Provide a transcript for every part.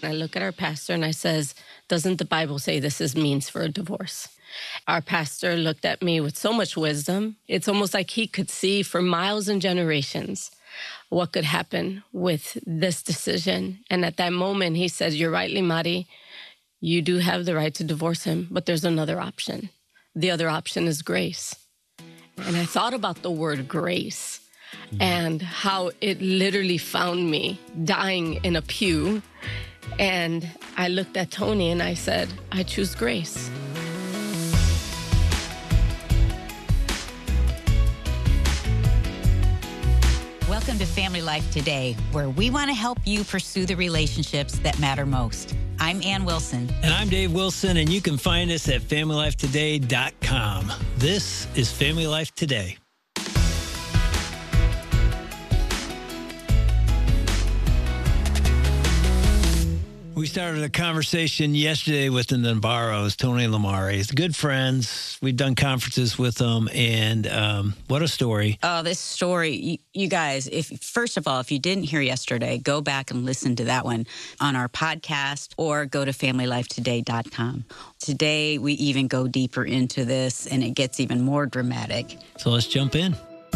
I look at our pastor and I says, doesn't the Bible say this is means for a divorce? Our pastor looked at me with so much wisdom. It's almost like he could see for miles and generations what could happen with this decision. And at that moment, he said, you're right, Limari. You do have the right to divorce him, but there's another option. The other option is grace. And I thought about the word grace and how it literally found me dying in a pew. And I looked at Tony and I said, I choose grace. Welcome to Family Life Today, where we want to help you pursue the relationships that matter most. I'm Ann Wilson. And I'm Dave Wilson, and you can find us at FamilyLifeToday.com. This is Family Life Today. We started a conversation yesterday with the Navarros, Tony and Limari. Good friends. We've done conferences with them, and what a story. Oh, this story, you guys, first of all, if you didn't hear yesterday, go back and listen to that one on our podcast or go to FamilyLifeToday.com. Today, we even go deeper into this, and it gets even more dramatic. So let's jump in.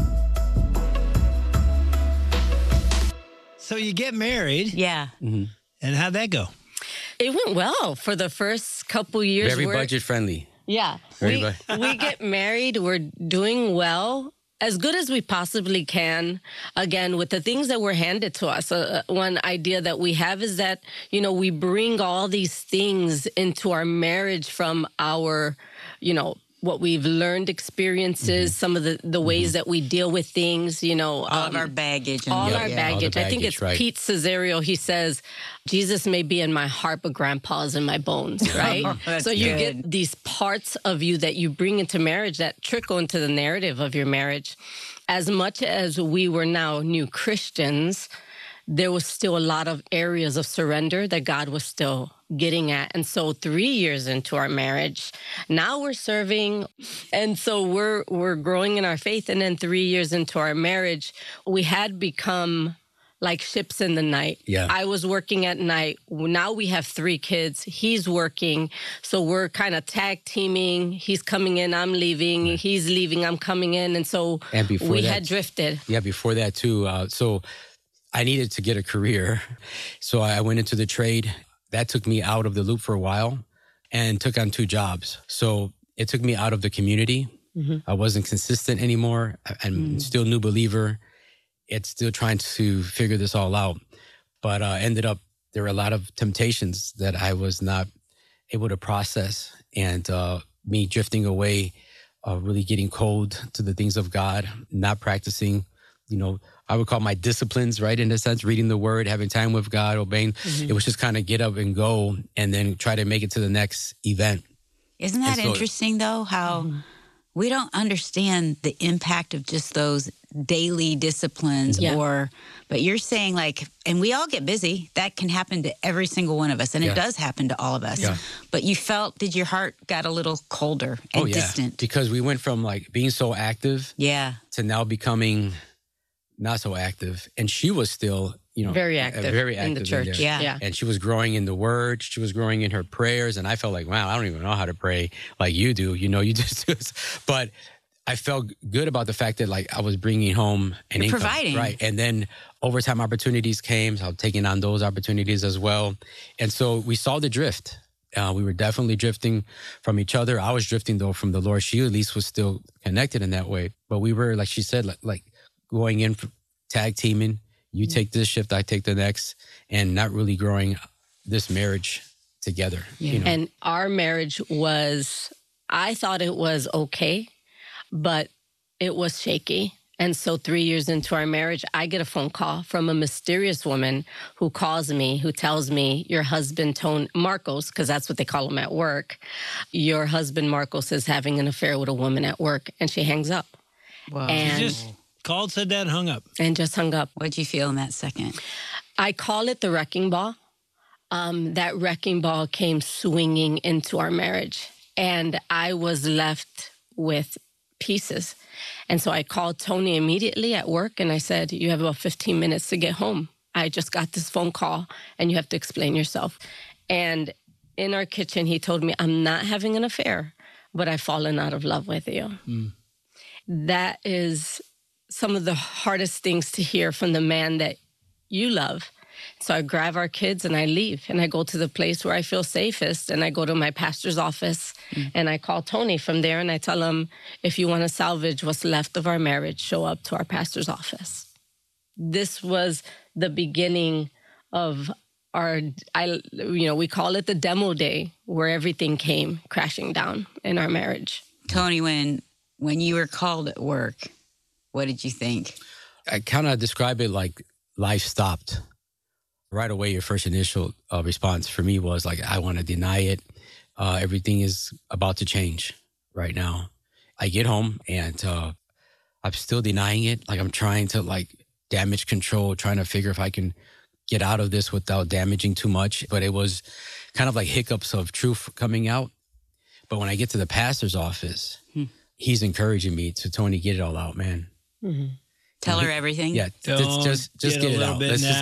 So you get married. Yeah. Mm-hmm. And how'd that go? It went well for the first couple years. Very budget friendly. Yeah. We get married. We're doing well, as good as we possibly can. Again, with the things that were handed to us. One idea that we have is that, we bring all these things into our marriage from our, what we've learned experiences, some of the ways that we deal with things, all of our baggage. All our baggage. I think it's right. Pete Cesario. He says, Jesus may be in my heart, but grandpa's in my bones, right? So you get these parts of you that you bring into marriage that trickle into the narrative of your marriage. As much as we were now new Christians, there was still a lot of areas of surrender that God was still getting at. And so 3 years into our marriage, now we're serving. And so we're growing in our faith. And then 3 years into our marriage, we had become like ships in the night. Yeah. I was working at night. Now we have 3 kids. He's working. So we're kind of tag teaming. He's coming in, I'm leaving. Right. He's leaving, I'm coming in. And so we had drifted. Yeah, before that too. So I needed to get a career. So I went into the trade. That took me out of the loop for a while and took on 2 jobs. So it took me out of the community. Mm-hmm. I wasn't consistent anymore. I'm still a new believer. It's still trying to figure this all out. But ended up, there were a lot of temptations that I was not able to process. And me drifting away, really getting cold to the things of God, not practicing, I would call my disciplines, right? In a sense, reading the word, having time with God, obeying. Mm-hmm. It was just kind of get up and go and then try to make it to the next event. Isn't that interesting, though, how we don't understand the impact of just those daily disciplines but you're saying and we all get busy. That can happen to every single one of us. And it does happen to all of us. Yeah. But did your heart got a little colder and distant? Because we went from being so active to now becoming not so active. And she was still, very active in the church. Yeah. And she was growing in the word. She was growing in her prayers. And I felt like, wow, I don't even know how to pray like you do. You just do. But I felt good about the fact that I was bringing home an income. Providing. Right. And then overtime opportunities came. So I was taking on those opportunities as well. And so we saw the drift. We were definitely drifting from each other. I was drifting though from the Lord. She at least was still connected in that way. But we were, like she said, going in for tag teaming. You take this shift, I take the next, and not really growing this marriage together. Yeah. And our marriage I thought it was okay, but it was shaky. And so 3 years into our marriage, I get a phone call from a mysterious woman who calls me, who tells me, your husband, Marcos, because that's what they call him at work, your husband, Marcos, is having an affair with a woman at work. And she hangs up. Wow. And she just called, said that, hung up. And just hung up. What'd you feel in that second? I call it the wrecking ball. That wrecking ball came swinging into our marriage. And I was left with pieces. And so I called Tony immediately at work and I said, you have about 15 minutes to get home. I just got this phone call and you have to explain yourself. And in our kitchen, he told me, I'm not having an affair, but I've fallen out of love with you. That is some of the hardest things to hear from the man that you love. So I grab our kids and I leave and I go to the place where I feel safest, and I go to my pastor's office and I call Tony from there and I tell him, if you want to salvage what's left of our marriage, show up to our pastor's office. This was the beginning of we call it the demo day, where everything came crashing down in our marriage. Tony, when you were called at work, what did you think? I kind of describe it like life stopped. Right away, your first initial response for me was like, I want to deny it. Everything is about to change right now. I get home and I'm still denying it. Like I'm trying to damage control, trying to figure if I can get out of this without damaging too much. But it was kind of like hiccups of truth coming out. But when I get to the pastor's office, he's encouraging me to, Tony, get it all out, man. Mm-hmm. Tell her everything. Yeah, just get it out.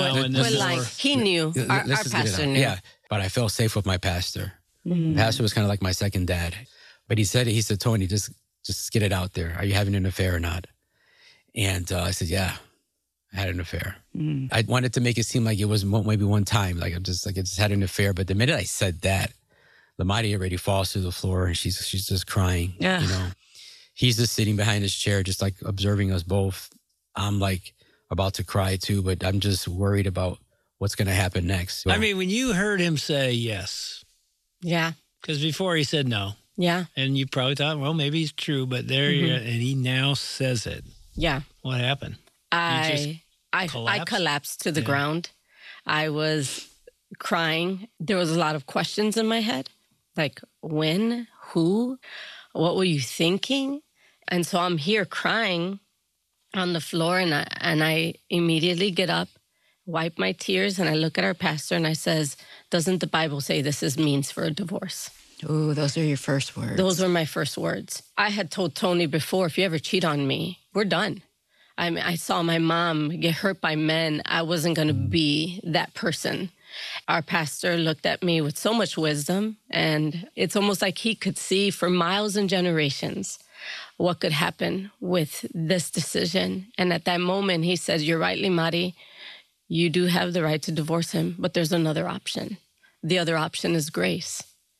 He knew. Our pastor knew. Yeah, but I felt safe with my pastor. The pastor was kind of like my second dad. But he said, Tony, just get it out there. Are you having an affair or not? And I said, yeah, I had an affair. I wanted to make it seem like it was maybe one time. Like I just had an affair. But the minute I said that, Lamadi already falls to the floor and she's just crying. Yeah. You know, he's just sitting behind his chair, just like observing us both. I'm like about to cry too, but I'm just worried about what's going to happen next. I mean, when you heard him say yes. Yeah. Because before he said no. Yeah. And you probably thought, well, maybe he's true, but and he now says it. Yeah. What happened? I collapsed to the ground. I was crying. There was a lot of questions in my head. Like, when? Who? What were you thinking? And so I'm here crying on the floor, and I immediately get up, wipe my tears, and I look at our pastor and I says, doesn't the Bible say this is means for a divorce? Oh, those are your first words. Those were my first words. I had told Tony before, if you ever cheat on me, we're done. I mean, I saw my mom get hurt by men. I wasn't going to be that person. Our pastor looked at me with so much wisdom, and it's almost like he could see for miles and generations what could happen with this decision. And at that moment, he said, you're right, Limari. You do have the right to divorce him, but there's another option. The other option is grace.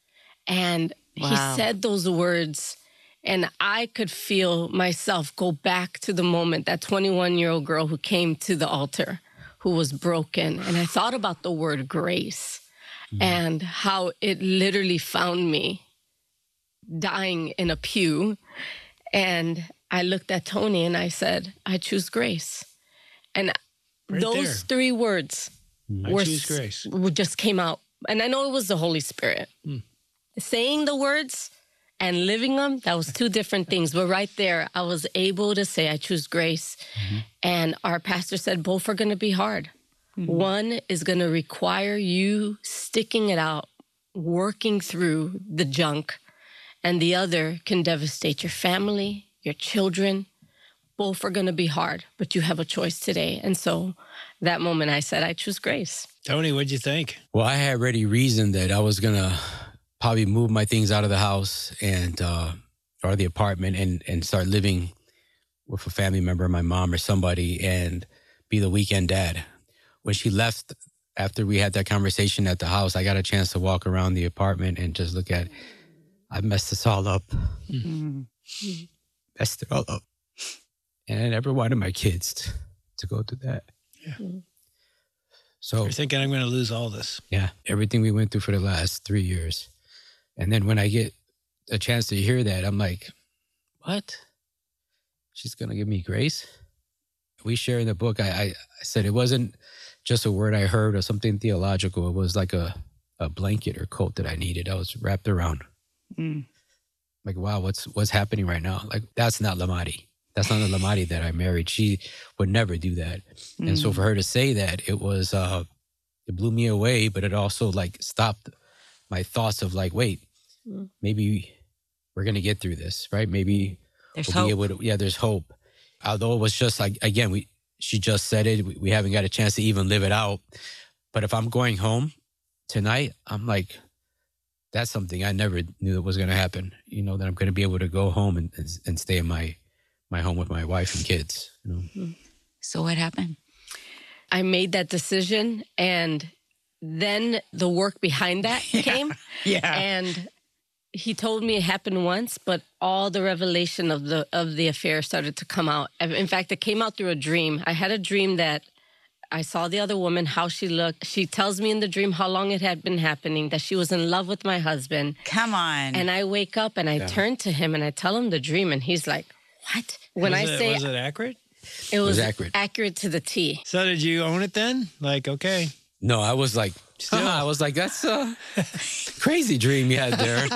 And he said those words, and I could feel myself go back to the moment, that 21-year-old girl who came to the altar, who was broken. And I thought about the word grace and how it literally found me dying in a pew. And I looked at Tony and I said, I choose grace. And those 3 words just came out. And I know it was the Holy Spirit. Saying the words and living them, that was 2 different things. But right there, I was able to say, I choose grace. And our pastor said, both are going to be hard. One is going to require you sticking it out, working through the junk. And the other can devastate your family, your children. Both are going to be hard, but you have a choice today. And so that moment I said, I choose grace. Tony, what'd you think? Well, I had already reasoned that I was going to probably move my things out of the house and or the apartment and start living with a family member, my mom or somebody, and be the weekend dad. When she left, after we had that conversation at the house, I got a chance to walk around the apartment and just look at, I messed this all up. Messed it all up. And I never wanted my kids to go through that. Yeah. So you're thinking I'm going to lose all this. Yeah. Everything we went through for the last 3 years. And then when I get a chance to hear that, I'm like, what? She's going to give me grace? We share in the book, I said it wasn't just a word I heard or something theological. It was like a blanket or coat that I needed. I was wrapped around. Like, wow, what's happening right now? Like, that's not Lamadi. That's not the Lamadi that I married. She would never do that. And so for her to say that, it was, it blew me away, but it also like stopped my thoughts of like, wait, maybe we're going to get through this, right? Maybe there's hope. There's hope. Although it was just like, again, she just said it. We haven't got a chance to even live it out. But if I'm going home tonight, I'm like, that's something I never knew that was going to happen. You know, that I'm going to be able to go home and stay in my home with my wife and kids. You know? So what happened? I made that decision, and then the work behind that came. Yeah. And he told me it happened once, but all the revelation of the affair started to come out. In fact, it came out through a dream. I had a dream that I saw the other woman, how she looked. She tells me in the dream how long it had been happening, that she was in love with my husband. Come on. And I wake up and I turn to him and I tell him the dream, and he's like, what? Was it accurate? It was accurate. Accurate to the T. So did you own it then? Like, okay. No, I was like, that's a crazy dream you had there.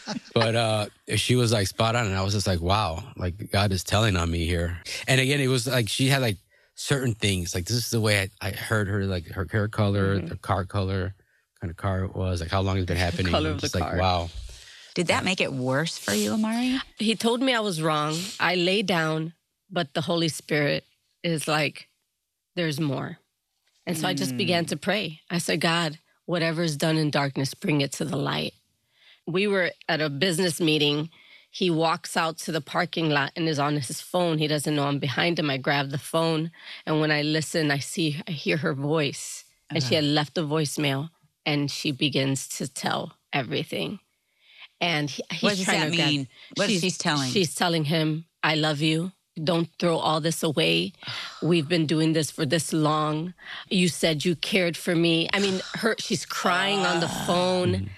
But she was like spot on. And I was just like, wow, like God is telling on me here. And again, it was like she had like certain things. Like this is the way I heard her, like her hair color, the car color, kind of car it was, like how long it's been happening. Color of the car. Like, wow. Did that make it worse for you, Amari? He told me I was wrong. I lay down, but the Holy Spirit is like, there's more. And so I just began to pray. I said, God, whatever is done in darkness, bring it to the light. We were at a business meeting. He walks out to the parking lot and is on his phone. He doesn't know I'm behind him. I grab the phone. And when I listen, I hear her voice. And she had left a voicemail. And she begins to tell everything. And he's what does trying that to mean? What is she telling? She's telling him, I love you. Don't throw all this away. We've been doing this for this long. You said you cared for me. I mean, she's crying on the phone.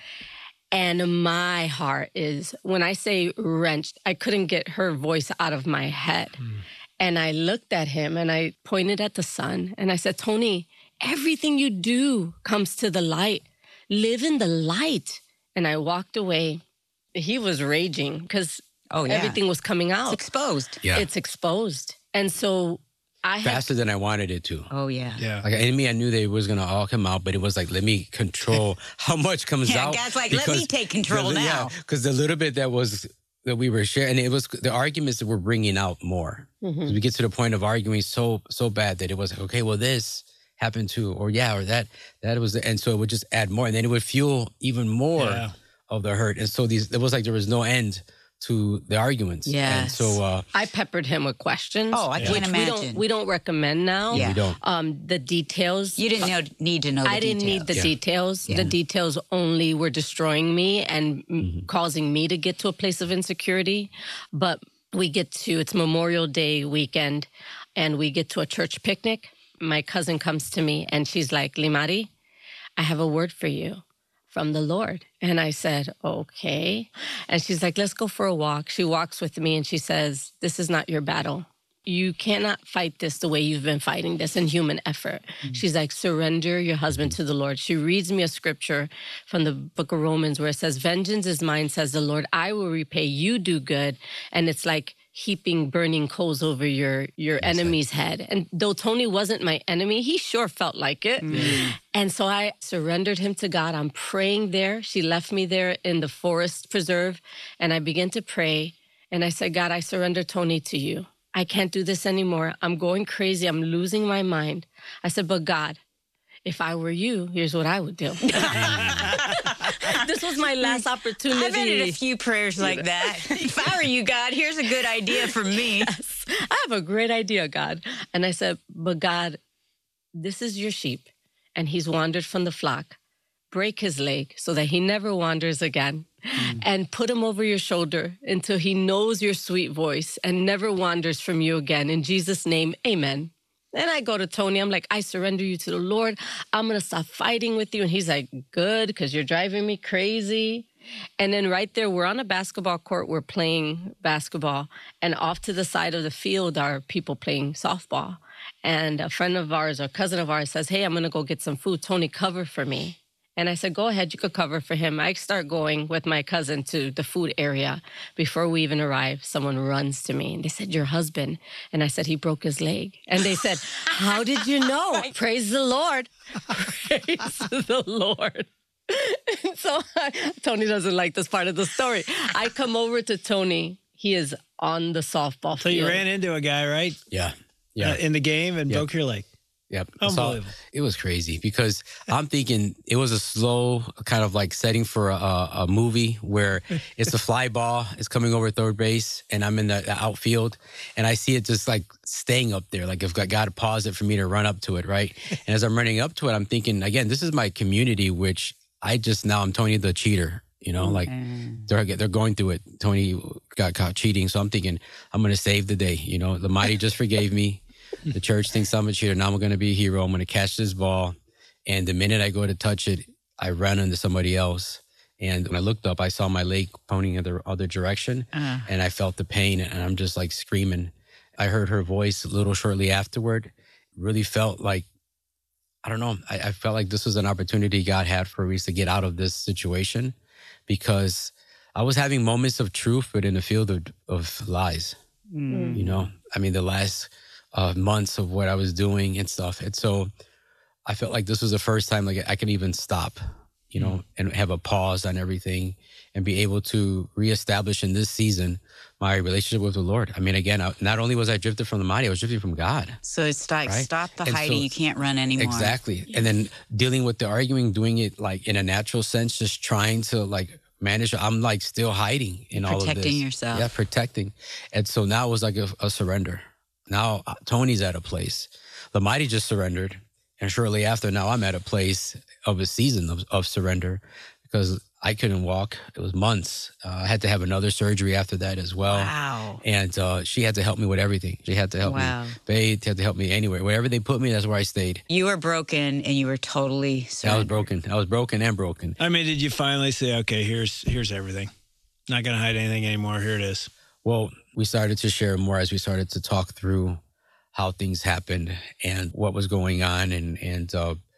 And my heart is, when I say wrenched, I couldn't get her voice out of my head. And I looked at him and I pointed at the sun and I said, Tony, everything you do comes to the light. Live in the light. And I walked away. He was raging because everything was coming out. It's exposed. Yeah. It's exposed. And so faster than I wanted it to. Oh, yeah. Yeah. Like in me, I knew that it was going to all come out, but it was like, let me control how much comes out. God's like, let me take control now. Yeah, because the little bit that we were sharing, and it was the arguments that we're bringing out more. We get to the point of arguing so bad that it was like, okay, well, this happened too, or that was, and so it would just add more, and then it would fuel even more of the hurt. And so it was like there was no end to the arguments. Yes. And so I peppered him with questions. Oh, I can't imagine. We don't recommend now. Yeah. we don't. The details. You didn't need to know the I didn't need the details. Yeah. The details only were destroying me and causing me to get to a place of insecurity. But it's Memorial Day weekend, and we get to a church picnic. My cousin comes to me and she's like, Limari, I have a word for you from the Lord. And I said, okay. And she's like, let's go for a walk. She walks with me and she says, this is not your battle. You cannot fight this the way you've been fighting this in human effort. She's like, surrender your husband to the Lord. She reads me a scripture from the book of Romans where it says, vengeance is mine, says the Lord. I will repay. You do good. And it's like heaping burning coals over your enemy's head. And though Tony wasn't my enemy, he sure felt like it. And so I surrendered him to God. I'm praying there. She left me there in the forest preserve. And I began to pray. And I said, God, I surrender Tony to you. I can't do this anymore. I'm going crazy. I'm losing my mind. I said, but God, if I were you, here's what I would do. This was my last opportunity. I've ended a few prayers like that. If I were you, God, here's a good idea for me. Yes, I have a great idea, God. And I said, but God, this is your sheep, and he's wandered from the flock. Break his leg so that he never wanders again. And put him over your shoulder until he knows your sweet voice and never wanders from you again. In Jesus' name, amen. Then I go to Tony. I'm like, I surrender you to the Lord. I'm going to stop fighting with you. And he's like, good, because you're driving me crazy. And then right there, we're on a basketball court. We're playing basketball. And off to the side of the field are people playing softball. And a friend of ours, or cousin of ours, says, hey, I'm going to go get some food. Tony, cover for me. And I said, go ahead, you could cover for him. I start going with my cousin to the food area. Before we even arrive, someone runs to me and they said, your husband. And I said, he broke his leg. And they said, how did you know? Praise the Lord. Praise the Lord. And so Tony doesn't like this part of the story. I come over to Tony. He is on the softball field. So you ran into a guy, right? Yeah. in the game and broke your leg. Yep. Unbelievable. It was crazy because I'm thinking it was a slow kind of like setting for a movie where it's a fly ball, it's coming over third base, and I'm in the outfield, and I see it just like staying up there. Like if God paused it for me to run up to it, right? And as I'm running up to it, I'm thinking, again, this is my community, which I'm Tony the cheater. You know, like they're going through it. Tony got caught cheating, so I'm thinking I'm going to save the day. You know, the mighty just forgave me. The church thinks I'm a cheater. Now I'm going to be a hero. I'm going to catch this ball. And the minute I go to touch it, I ran into somebody else. And when I looked up, I saw my leg pointing in the other direction. And I felt the pain. And I'm just like screaming. I heard her voice a little shortly afterward. Really felt like, I don't know. I felt like this was an opportunity God had for Reese to get out of this situation, because I was having moments of truth, but in the field of lies. You know, I mean, the last months of what I was doing and stuff. And so I felt like this was the first time like I can even stop, you know, and have a pause on everything and be able to reestablish in this season my relationship with the Lord. I mean, again, not only was I drifted from the mighty, I was drifting from God. So it's like, right? stop the hiding. You can't run anymore. Exactly. And then dealing with the arguing, doing it like in a natural sense, just trying to like manage. I'm like still hiding in all of this. Protecting yourself. Yeah, protecting. And so now it was like a surrender. Now Tony's at a place. The mighty just surrendered. And shortly after, now I'm at a place of a season of surrender, because I couldn't walk. It was months. I had to have another surgery after that as well. Wow. And she had to help me with everything. She had to help me bathe, had to help me anywhere. Wherever they put me, that's where I stayed. You were broken and you were totally surrendered. I was broken. I was broken and broken. I mean, did you finally say, okay, here's everything. Not going to hide anything anymore. Here it is. Well, we started to share more as we started to talk through how things happened and what was going on, and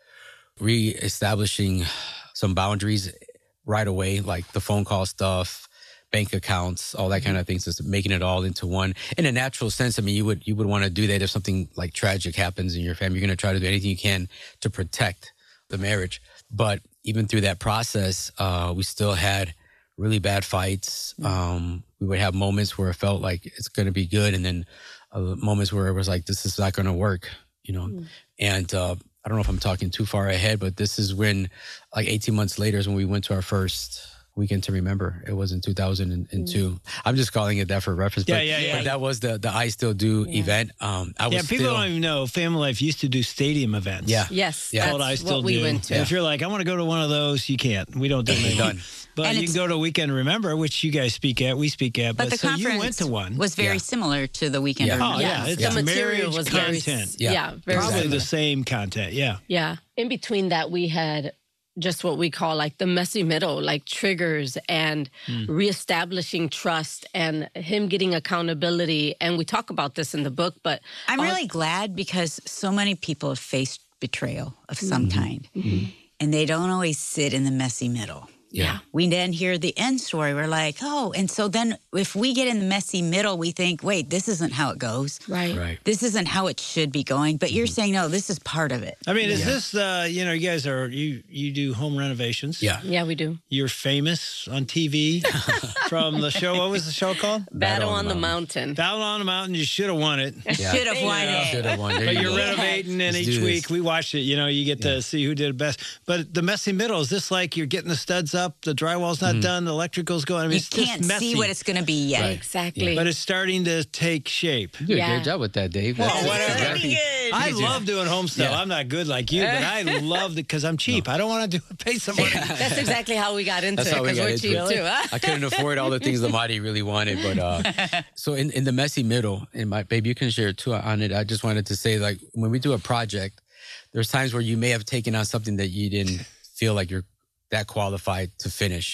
reestablishing some boundaries right away, like the phone call stuff, bank accounts, all that kind of things, just making it all into one. In a natural sense, I mean, you would want to do that if something like tragic happens in your family. You're going to try to do anything you can to protect the marriage. But even through that process, we still had really bad fights. We would have moments where it felt like it's going to be good, and then moments where it was like, this is not going to work, you know? And I don't know if I'm talking too far ahead, but this is when, like 18 months later is when we went to our first Weekend to Remember. It was in 2002. I'm just calling it that for reference. But that was the I Still Do event. People don't even know Family Life used to do stadium events. Yes, called I Still what we Do. went to. If you're like, I want to go to one of those, you can't. We don't do anything. Done. But and you can go to Weekend to Remember, which you guys speak at, we speak at. But the so conference you went to one. was very similar to the Weekend to Remember. Oh, yeah. It's the material marriage was content. very Probably similar. the same content, Yeah. In between that, we had just what we call like the messy middle, like triggers and reestablishing trust and him getting accountability. And we talk about this in the book, but I'm really glad, because so many people have faced betrayal of some kind, and they don't always sit in the messy middle. Yeah. We then hear the end story. We're like, oh, and so then if we get in the messy middle, we think, wait, this isn't how it goes. Right. This isn't how it should be going. But you're saying, no, this is part of it. I mean, is this, you guys you do home renovations. Yeah, we do. You're famous on TV from the show. What was the show called? Battle on the Mountain. Battle on the Mountain. You should have won it. Should have won it. Should have won. But you're renovating, and Let's each do week this. we watch it. You get to see who did it best. But the messy middle, is this like you're getting the studs up, the drywall's not done, the electrical's going? I mean, You it's just can't messy. see what it's going to be yet. Right. Exactly. But it's starting to take shape. You did a Yeah. great job with that, Dave. Well, That's whatever. exactly- I love doing home stuff. Yeah. I'm not good like you, but I love it because I'm cheap. I don't want to pay somebody. That's exactly how we got into That's it, how we because got we're into cheap it. too. Huh? I couldn't afford all the things the mighty really wanted, but so in the messy middle, and my baby, you can share too on it. I just wanted to say, like, when we do a project, there's times where you may have taken on something that you didn't feel like you're that qualified to finish,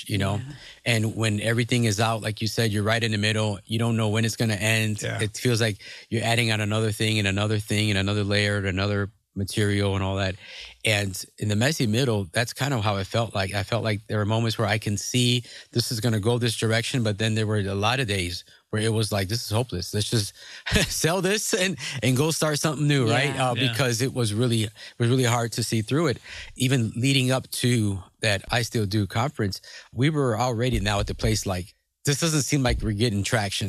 and when everything is out, like you said, you're right in the middle. You don't know when it's going to end. Yeah. It feels like you're adding on another thing and another thing and another layer and another material and all that. And in the messy middle, that's kind of how it felt like. I felt like there were moments where I can see this is going to go this direction, but then there were a lot of days where it was like, this is hopeless. Let's just sell this and go start something new, right? Because it was really hard to see through it. Even leading up to that I Still Do conference, we were already now at the place like, this doesn't seem like we're getting traction.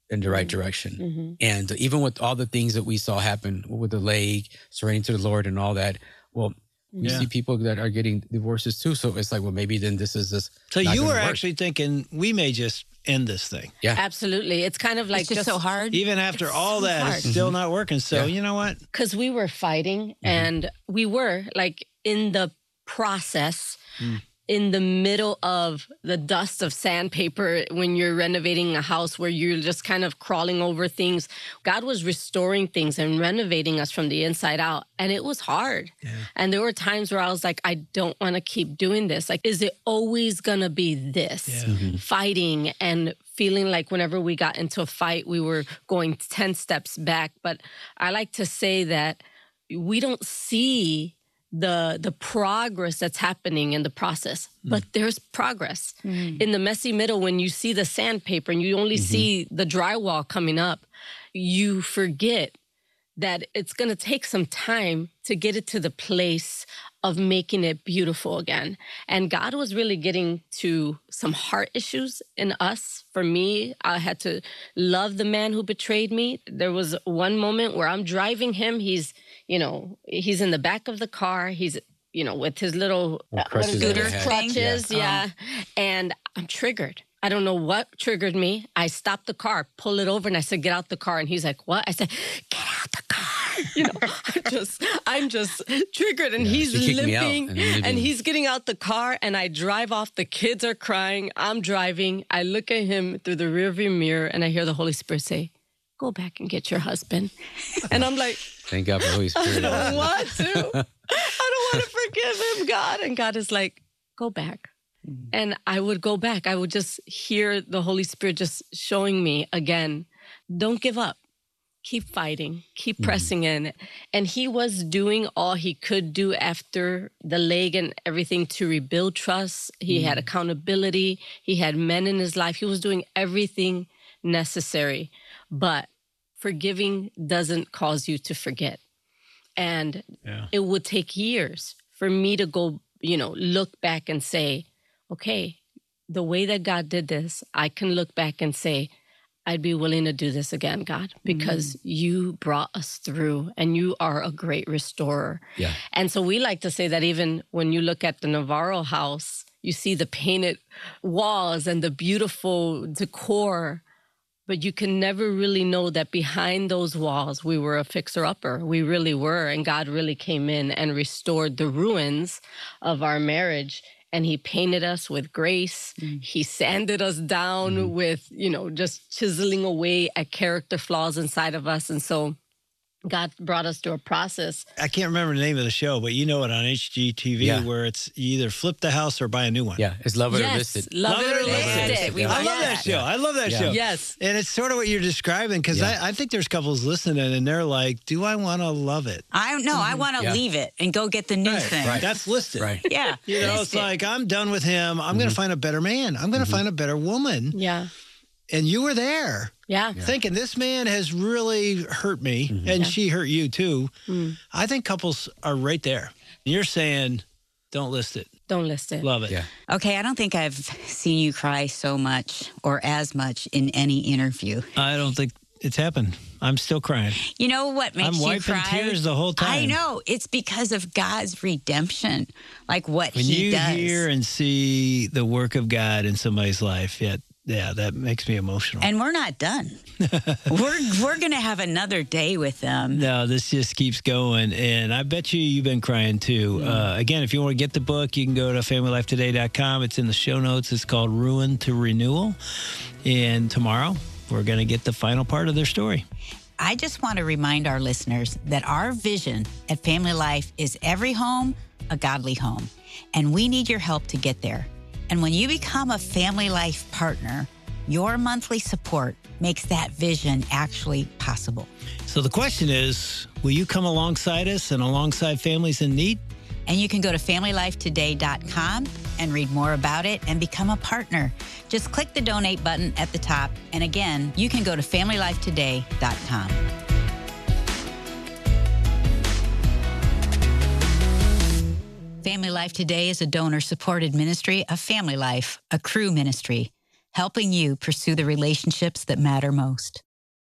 in the right direction. And even with all the things that we saw happen with the lake, surrendering to the Lord and all that, well, we see people that are getting divorces too. So it's like, well, maybe then this is just. So you were actually thinking we may just end this thing. Yeah, absolutely. It's kind of like it's just so hard. Even after all so that, hard. It's still not working. So you know what? Because we were fighting, and we were like in the process. In the middle of the dust of sandpaper when you're renovating a house where you're just kind of crawling over things. God was restoring things and renovating us from the inside out. And it was hard. Yeah. And there were times where I was like, I don't want to keep doing this. Like, is it always going to be this? Yeah. Fighting and feeling like whenever we got into a fight, we were going 10 steps back. But I like to say that we don't see the progress that's happening in the process, but there's progress. In the messy middle, when you see the sandpaper and you only see the drywall coming up, you forget that it's going to take some time to get it to the place of making it beautiful again. And God was really getting to some heart issues in us. For me, I had to love the man who betrayed me. There was one moment where I'm driving him. He's in the back of the car. He's, with his little scooter crutches. Yeah. And I'm triggered. I don't know what triggered me. I stopped the car, pull it over, and I said, get out the car. And he's like, what? I said, get out the car. I'm just triggered. And he's limping and he's getting out the car. And I drive off. The kids are crying. I'm driving. I look at him through the rearview mirror and I hear the Holy Spirit say, go back and get your husband. And I'm like, thank God for the Holy Spirit. I don't want to. I don't want to forgive him, God. And God is like, go back. And I would go back. I would just hear the Holy Spirit just showing me again, don't give up. Keep fighting. Keep pressing in. And he was doing all he could do after the leg and everything to rebuild trust. He had accountability. He had men in his life. He was doing everything necessary. But forgiving doesn't cause you to forget. And it would take years for me to go, look back and say, okay, the way that God did this, I can look back and say, I'd be willing to do this again, God, because you brought us through and you are a great restorer. Yeah. And so we like to say that even when you look at the Navarro house, you see the painted walls and the beautiful decor, but you can never really know that behind those walls, we were a fixer-upper. We really were. And God really came in and restored the ruins of our marriage. And he painted us with grace. He sanded us down with, just chiseling away at character flaws inside of us. And so God brought us through a process. I can't remember the name of the show, but you know it on HGTV where it's you either flip the house or buy a new one. Yeah, it's Love It or List It. Love It or List It. I love that show. I love that show. Yes. And it's sort of what you're describing because I think there's couples listening and they're like, do I want to love it? I don't know. I want to leave it and go get the new thing. Right. That's listed. Right. Yeah. It's like, I'm done with him. I'm going to find a better man. I'm going to find a better woman. Yeah. And you were there. Yeah. Thinking this man has really hurt me and she hurt you too. I think couples are right there. You're saying, don't list it. Don't list it. Love it. Yeah. Okay, I don't think I've seen you cry so much or as much in any interview. I don't think it's happened. I'm still crying. You know what makes you cry? I'm wiping tears the whole time. I know. It's because of God's redemption, like what he does. When you hear and see the work of God in somebody's life, yeah, that makes me emotional. And we're not done. we're going to have another day with them. No, this just keeps going. And I bet you've been crying too. Again, if you want to get the book, you can go to familylifetoday.com. It's in the show notes. It's called Ruin to Renewal. And tomorrow, we're going to get the final part of their story. I just want to remind our listeners that our vision at Family Life is every home, a godly home. And we need your help to get there. And when you become a Family Life partner, your monthly support makes that vision actually possible. So the question is, will you come alongside us and alongside families in need? And you can go to familylifetoday.com and read more about it and become a partner. Just click the donate button at the top. And again, you can go to familylifetoday.com. Family Life Today is a donor-supported ministry of Family Life, a Cru ministry. helping you pursue the relationships that matter most.